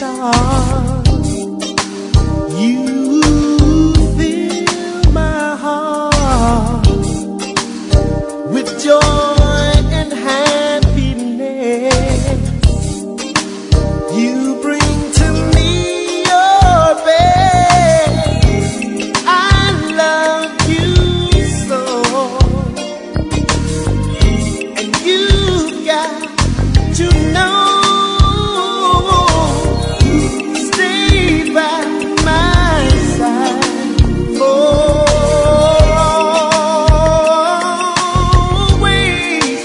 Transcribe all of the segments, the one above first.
start. You fill my heart with joy and happiness. You bring to me your best. I love you so, and you've got to know. Stay by my side always.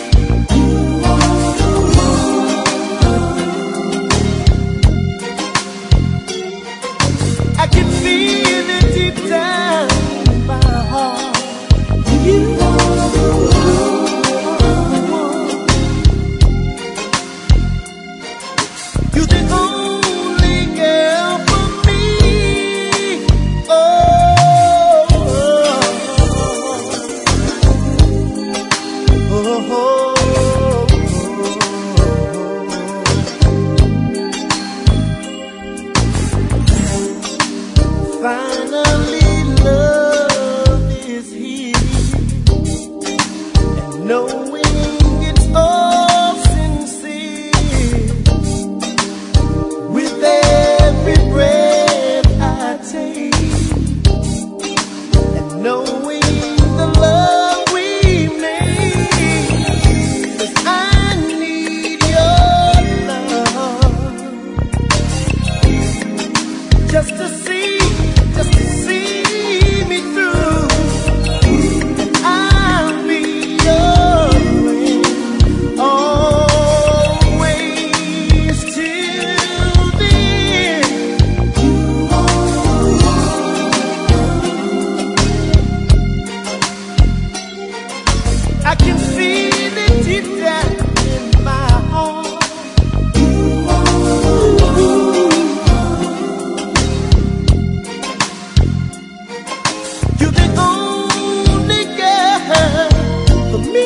I can feel it deep down in my heart. You you're the only girl for me. Oh, oh, oh, finally love is here, and knowing it's all sincere. With every breath I take, and knowing the love we make, 'cause I need your love just to see me through. And I'll be your friend always till the end. I can feel it deep down in my heart. You're the only girl for me.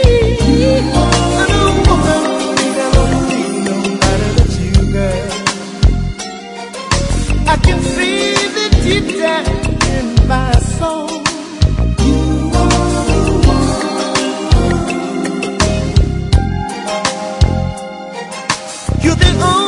I don't need nobody but you, girl. I can feel it deep down in my soul. You're the only